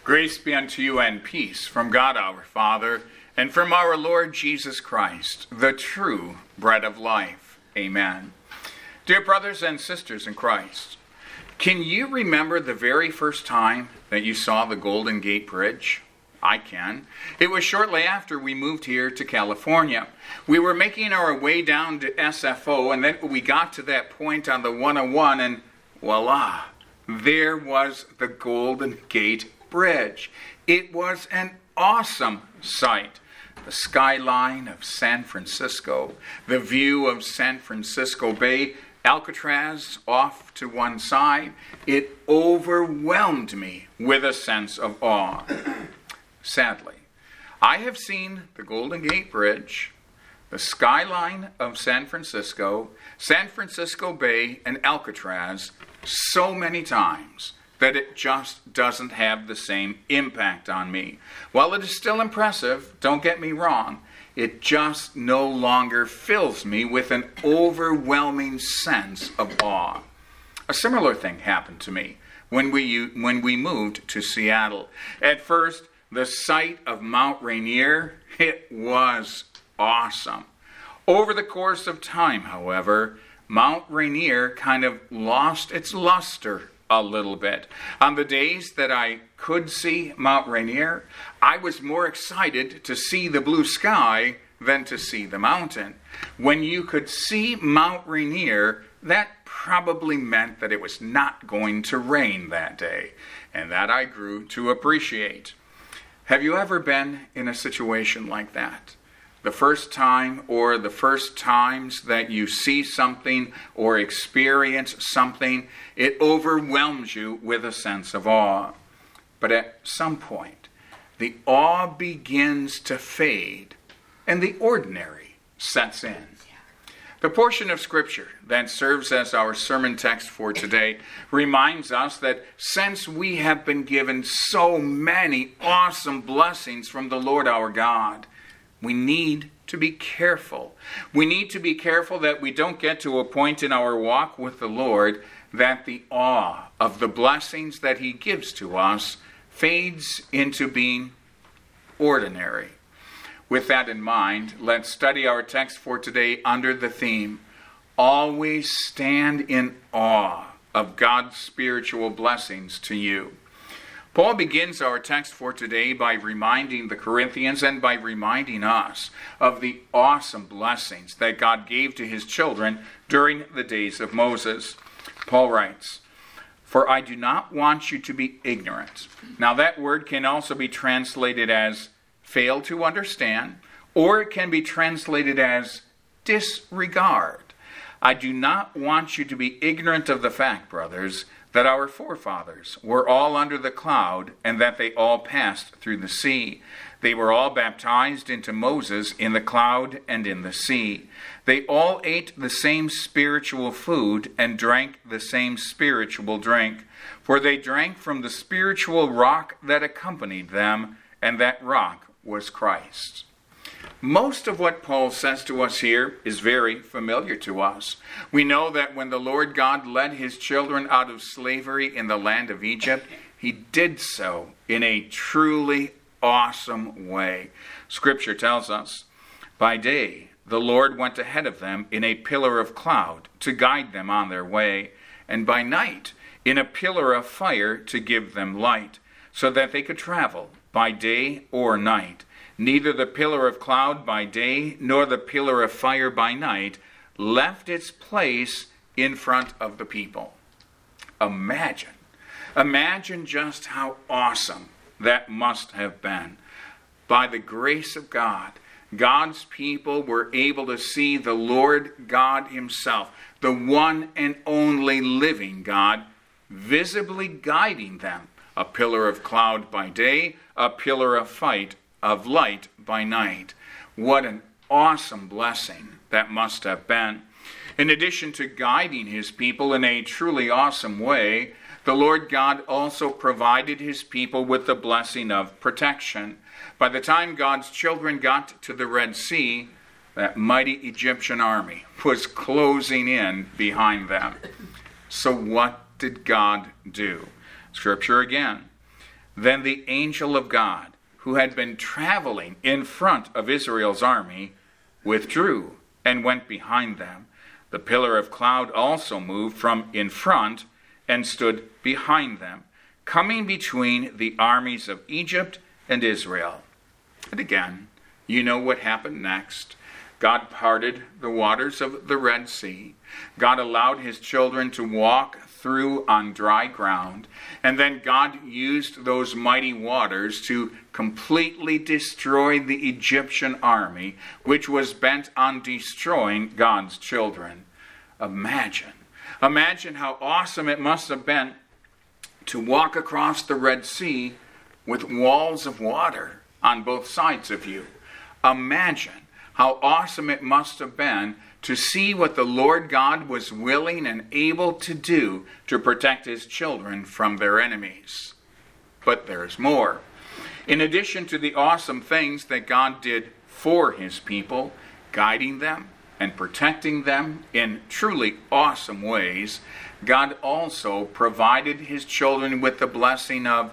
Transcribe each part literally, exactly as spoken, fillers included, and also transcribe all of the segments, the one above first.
Grace be unto you and peace from God our Father and from our Lord Jesus Christ, the true bread of life. Amen. Dear brothers and sisters in Christ, can you remember the very first time that you saw the Golden Gate Bridge? I can. It was shortly after we moved here to California. We were making our way down to S F O, and then we got to that point on the one oh one, and voila, there was the Golden Gate Bridge. It was an awesome sight. The skyline of San Francisco, the view of San Francisco Bay, Alcatraz off to one side, it overwhelmed me with a sense of awe. Sadly, I have seen the Golden Gate Bridge, the skyline of San Francisco, San Francisco Bay, and Alcatraz so many times that it just doesn't have the same impact on me. While it is still impressive, don't get me wrong, it just no longer fills me with an overwhelming sense of awe. A similar thing happened to me when we when we moved to Seattle. At first, the sight of Mount Rainier, it was awesome. Over the course of time, however, Mount Rainier kind of lost its luster a little bit. On the days that I could see Mount Rainier, I was more excited to see the blue sky than to see the mountain. When you could see Mount Rainier, that probably meant that it was not going to rain that day, and that I grew to appreciate. Have you ever been in a situation like that? The first time or the first times that you see something or experience something, it overwhelms you with a sense of awe. But at some point, the awe begins to fade and the ordinary sets in. The portion of Scripture that serves as our sermon text for today reminds us that since we have been given so many awesome blessings from the Lord our God, we need to be careful. We need to be careful that we don't get to a point in our walk with the Lord that the awe of the blessings that He gives to us fades into being ordinary. With that in mind, let's study our text for today under the theme, Always Stand in Awe of God's Spiritual Blessings to You. Paul begins our text for today by reminding the Corinthians and by reminding us of the awesome blessings that God gave to His children during the days of Moses. Paul writes, "For I do not want you to be ignorant." Now that word can also be translated as fail to understand, or it can be translated as disregard. I do not want you to be ignorant of the fact, brothers, that our forefathers were all under the cloud and that they all passed through the sea. They were all baptized into Moses in the cloud and in the sea. They all ate the same spiritual food and drank the same spiritual drink, for they drank from the spiritual rock that accompanied them, and that rock was Christ. Most of what Paul says to us here is very familiar to us. We know that when the Lord God led His children out of slavery in the land of Egypt, He did so in a truly awesome way. Scripture tells us, by day the Lord went ahead of them in a pillar of cloud to guide them on their way, and by night in a pillar of fire to give them light, so that they could travel by day or night. Neither the pillar of cloud by day nor the pillar of fire by night left its place in front of the people. Imagine, imagine just how awesome that must have been. By the grace of God, God's people were able to see the Lord God Himself, the one and only living God, visibly guiding them. A pillar of cloud by day, a pillar of fight of light by night. What an awesome blessing that must have been. In addition to guiding His people in a truly awesome way, the Lord God also provided His people with the blessing of protection. By the time God's children got to the Red Sea, that mighty Egyptian army was closing in behind them. So what did God do? Scripture again. Then the angel of God, who had been traveling in front of Israel's army, withdrew and went behind them. The pillar of cloud also moved from in front and stood behind them, coming between the armies of Egypt and Israel. And again, you know what happened next. God parted the waters of the Red Sea. God allowed his children to walk through on dry ground. And then God used those mighty waters to completely destroy the Egyptian army, which was bent on destroying God's children. Imagine. Imagine how awesome it must have been to walk across the Red Sea with walls of water on both sides of you. Imagine how awesome it must have been to see what the Lord God was willing and able to do to protect his children from their enemies. But there's more. In addition to the awesome things that God did for his people, guiding them and protecting them in truly awesome ways, God also provided his children with the blessing of,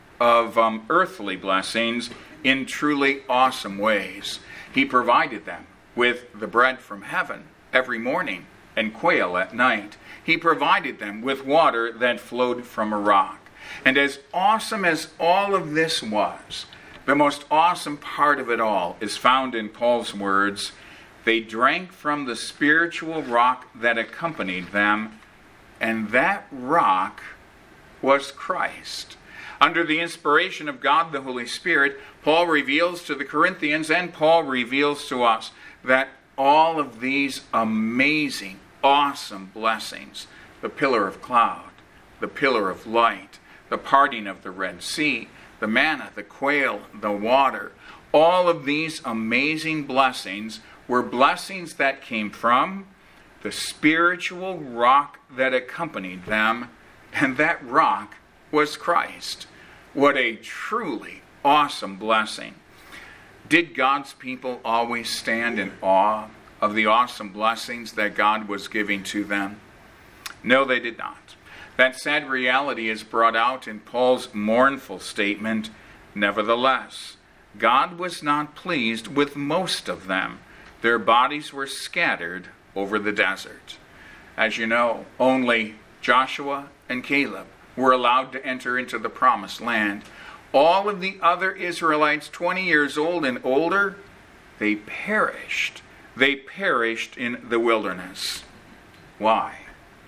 of um, earthly blessings in truly awesome ways. He provided them with the bread from heaven every morning and quail at night. He provided them with water that flowed from a rock. And as awesome as all of this was, the most awesome part of it all is found in Paul's words, they drank from the spiritual rock that accompanied them, and that rock was Christ. Under the inspiration of God the Holy Spirit, Paul reveals to the Corinthians and Paul reveals to us that all of these amazing, awesome blessings, the pillar of cloud, the pillar of light, the parting of the Red Sea, the manna, the quail, the water, all of these amazing blessings were blessings that came from the spiritual rock that accompanied them, and that rock was Christ. What a truly awesome blessing. Did God's people always stand in awe of the awesome blessings that God was giving to them? No, they did not. That sad reality is brought out in Paul's mournful statement, nevertheless, God was not pleased with most of them. Their bodies were scattered over the desert. As you know, only Joshua and Caleb were allowed to enter into the promised land. All of the other Israelites, twenty years old and older, they perished. They perished in the wilderness. Why?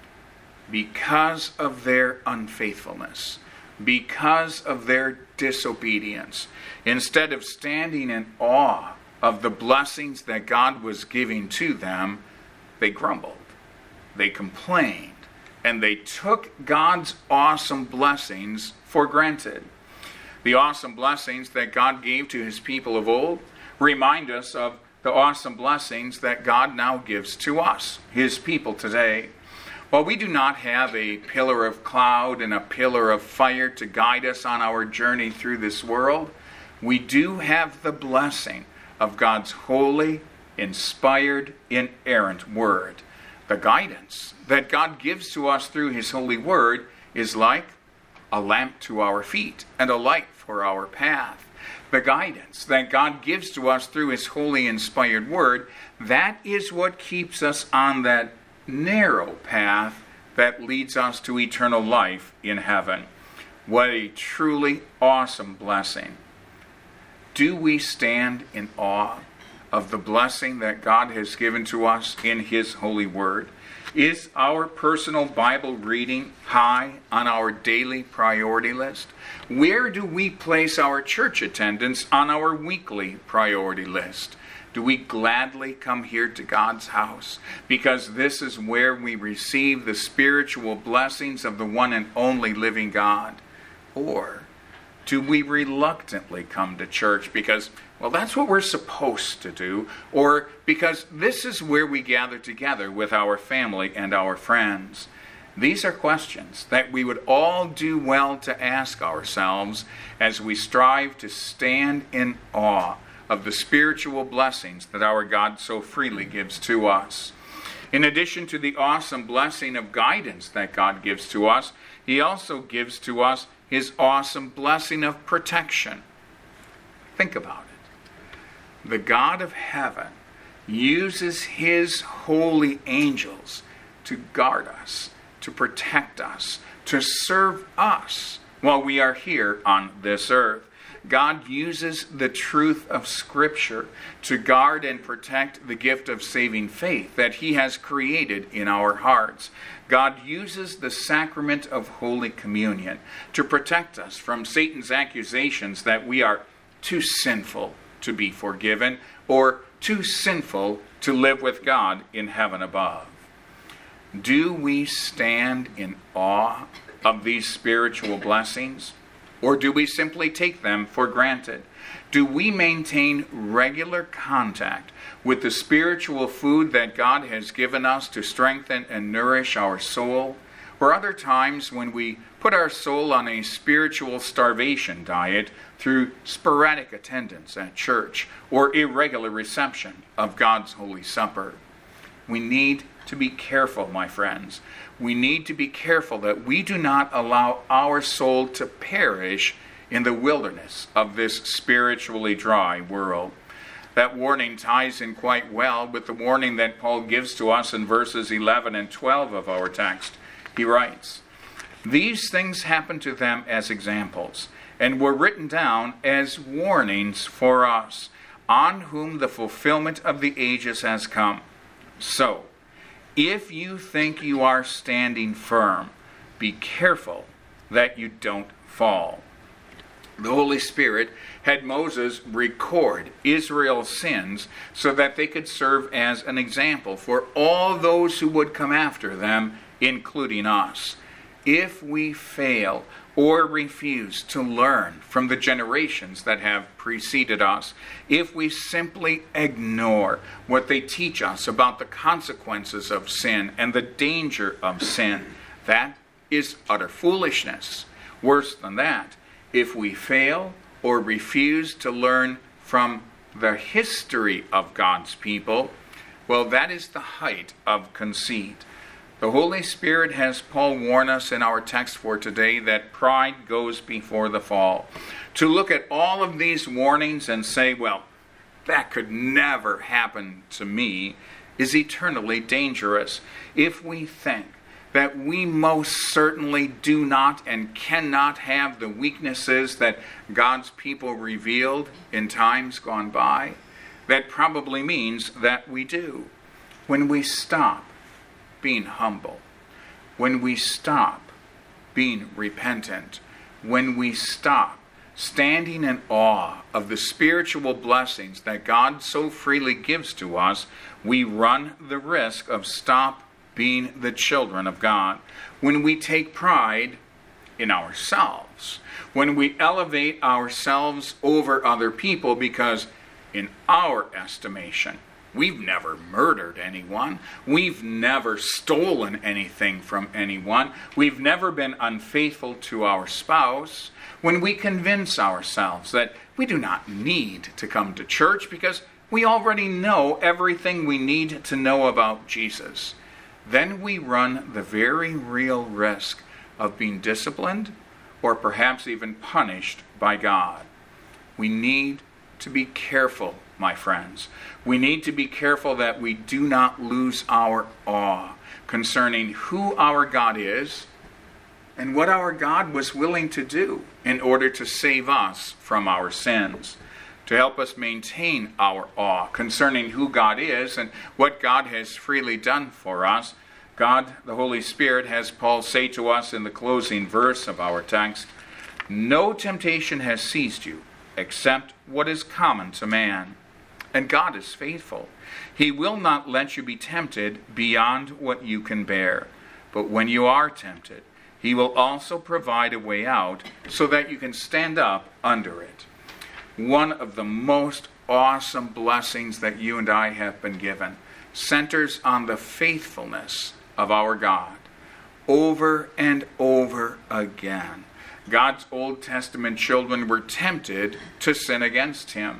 Because of their unfaithfulness. Because of their disobedience. Instead of standing in awe of the blessings that God was giving to them, they grumbled. They complained. And they took God's awesome blessings for granted. The awesome blessings that God gave to his people of old remind us of the awesome blessings that God now gives to us, his people today. While we do not have a pillar of cloud and a pillar of fire to guide us on our journey through this world, we do have the blessing of God's holy, inspired, inerrant word. The guidance that God gives to us through his holy word is like a lamp to our feet and a light for our path. The guidance that God gives to us through his holy inspired word, that is what keeps us on that narrow path that leads us to eternal life in heaven. What a truly awesome blessing. Do we stand in awe of the blessing that God has given to us in his holy word? Is our personal Bible reading high on our daily priority list? Where do we place our church attendance on our weekly priority list? Do we gladly come here to God's house because this is where we receive the spiritual blessings of the one and only living God? Or do we reluctantly come to church because, well, that's what we're supposed to do, or because this is where we gather together with our family and our friends? These are questions that we would all do well to ask ourselves as we strive to stand in awe of the spiritual blessings that our God so freely gives to us. In addition to the awesome blessing of guidance that God gives to us, he also gives to us his awesome blessing of protection. Think about it. The God of heaven uses his holy angels to guard us, to protect us, to serve us while we are here on this earth. God uses the truth of Scripture to guard and protect the gift of saving faith that he has created in our hearts. God uses the sacrament of Holy Communion to protect us from Satan's accusations that we are too sinful to be forgiven or too sinful to live with God in heaven above. Do we stand in awe of these spiritual blessings? Or do we simply take them for granted? Do we maintain regular contact with the spiritual food that God has given us to strengthen and nourish our soul? Or other times when we put our soul on a spiritual starvation diet through sporadic attendance at church or irregular reception of God's Holy Supper? We need to be careful, my friends. We need to be careful that we do not allow our soul to perish in the wilderness of this spiritually dry world. That warning ties in quite well with the warning that Paul gives to us in verses eleven and twelve of our text. He writes, "These things happened to them as examples, and were written down as warnings for us, on whom the fulfillment of the ages has come. So, if you think you are standing firm, be careful that you don't fall." The Holy Spirit had Moses record Israel's sins so that they could serve as an example for all those who would come after them, including us. If we fail or refuse to learn from the generations that have preceded us, if we simply ignore what they teach us about the consequences of sin and the danger of sin, that is utter foolishness. Worse than that, if we fail or refuse to learn from the history of God's people, well, that is the height of conceit. The Holy Spirit has Paul warn us in our text for today that pride goes before the fall. To look at all of these warnings and say, well, that could never happen to me, is eternally dangerous. If we think that we most certainly do not and cannot have the weaknesses that God's people revealed in times gone by, that probably means that we do. When we stop being humble, when we stop being repentant, when we stop standing in awe of the spiritual blessings that God so freely gives to us, we run the risk of stop being the children of God. When we take pride in ourselves, when we elevate ourselves over other people because, in our estimation, we've never murdered anyone. We've never stolen anything from anyone. We've never been unfaithful to our spouse. When we convince ourselves that we do not need to come to church because we already know everything we need to know about Jesus, then we run the very real risk of being disciplined or perhaps even punished by God. We need to be careful, my friends. We need to be careful that we do not lose our awe concerning who our God is and what our God was willing to do in order to save us from our sins. To help us maintain our awe concerning who God is and what God has freely done for us, God, the Holy Spirit, has Paul say to us in the closing verse of our text, "No temptation has seized you except what is common to man. And God is faithful. He will not let you be tempted beyond what you can bear. But when you are tempted, He will also provide a way out so that you can stand up under it." One of the most awesome blessings that you and I have been given centers on the faithfulness of our God. Over and over again, God's Old Testament children were tempted to sin against Him.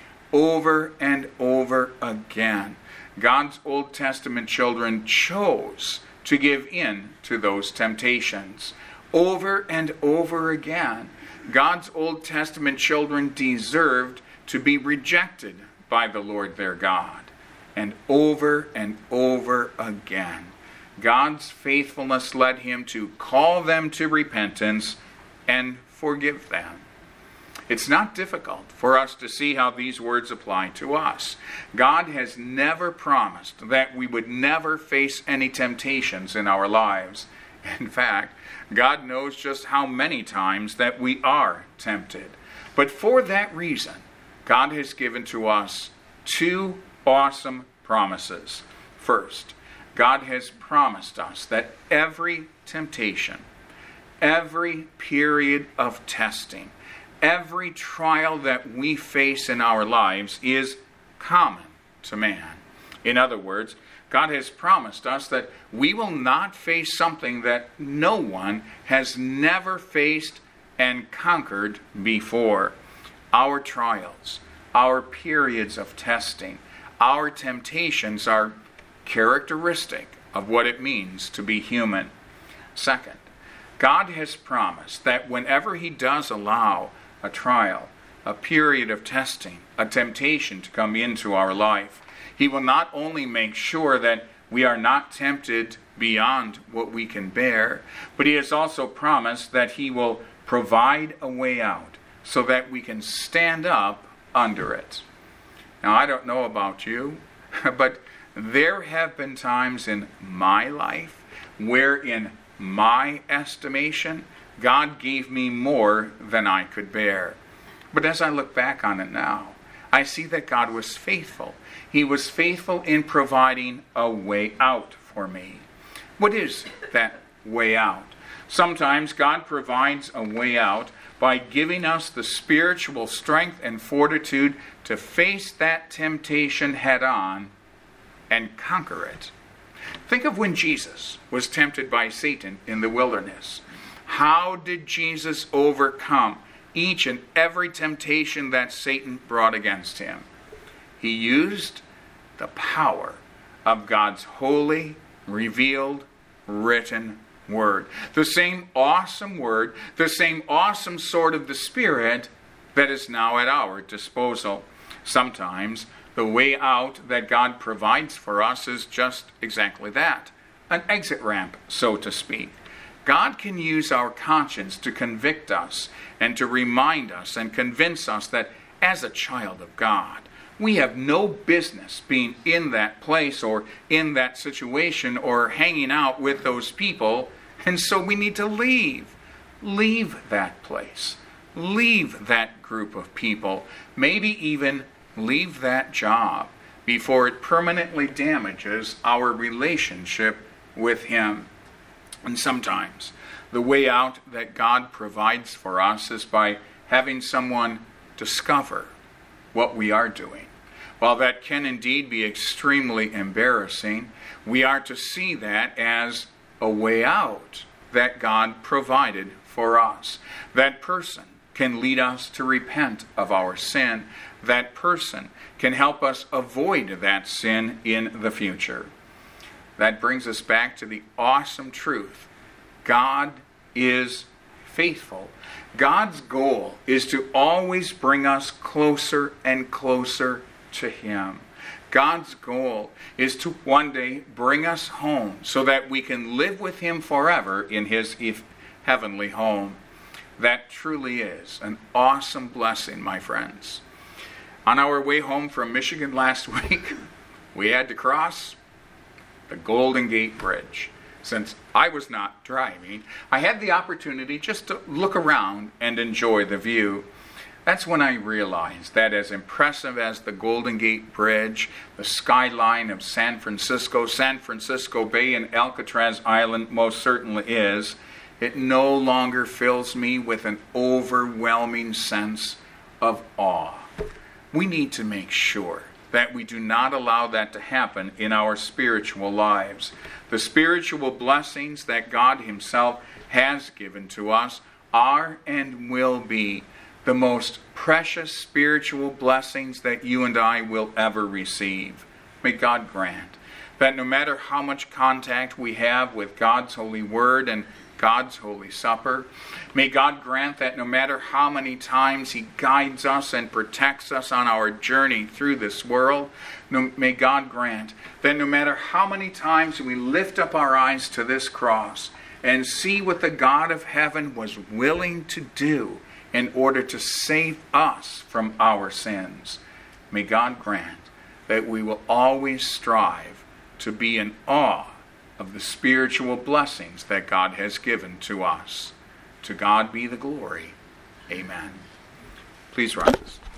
Over and over again, God's Old Testament children chose to give in to those temptations. Over and over again, God's Old Testament children deserved to be rejected by the Lord their God. And over and over again, God's faithfulness led him to call them to repentance and forgive them. It's not difficult for us to see how these words apply to us. God has never promised that we would never face any temptations in our lives. In fact, God knows just how many times that we are tempted. But for that reason, God has given to us two awesome promises. First, God has promised us that every temptation, every period of testing, every trial that we face in our lives is common to man. In other words, God has promised us that we will not face something that no one has never faced and conquered before. Our trials, our periods of testing, our temptations are characteristic of what it means to be human. Second, God has promised that whenever he does allow a trial, a period of testing, a temptation to come into our life, he will not only make sure that we are not tempted beyond what we can bear, but he has also promised that he will provide a way out so that we can stand up under it. Now, I don't know about you, but there have been times in my life where, in my estimation, God gave me more than I could bear. But as I look back on it now, I see that God was faithful. He was faithful in providing a way out for me. What is that way out? Sometimes God provides a way out by giving us the spiritual strength and fortitude to face that temptation head on and conquer it. Think of when Jesus was tempted by Satan in the wilderness. How did Jesus overcome each and every temptation that Satan brought against him? He used the power of God's holy, revealed, written word. The same awesome word, the same awesome sword of the Spirit that is now at our disposal. Sometimes the way out that God provides for us is just exactly that, an exit ramp, so to speak. God can use our conscience to convict us and to remind us and convince us that as a child of God, we have no business being in that place or in that situation or hanging out with those people, and so we need to leave. Leave that place. Leave that group of people. Maybe even leave that job before it permanently damages our relationship with Him. And sometimes the way out that God provides for us is by having someone discover what we are doing. While that can indeed be extremely embarrassing, we are to see that as a way out that God provided for us. That person can lead us to repent of our sin. That person can help us avoid that sin in the future. That brings us back to the awesome truth. God is faithful. God's goal is to always bring us closer and closer to Him. God's goal is to one day bring us home so that we can live with Him forever in His heavenly home. That truly is an awesome blessing, my friends. On our way home from Michigan last week, we had to cross the Golden Gate Bridge. Since I was not driving, I had the opportunity just to look around and enjoy the view. That's when I realized that as impressive as the Golden Gate Bridge, the skyline of San Francisco, San Francisco Bay, and Alcatraz Island most certainly is, it no longer fills me with an overwhelming sense of awe. We need to make sure that we do not allow that to happen in our spiritual lives. The spiritual blessings that God Himself has given to us are and will be the most precious spiritual blessings that you and I will ever receive. May God grant that no matter how much contact we have with God's holy word and God's Holy Supper. May God grant that no matter how many times He guides us and protects us on our journey through this world, no, may God grant that no matter how many times we lift up our eyes to this cross and see what the God of heaven was willing to do in order to save us from our sins, may God grant that we will always strive to be in awe of the spiritual blessings that God has given to us. To God be the glory. Amen. Please rise.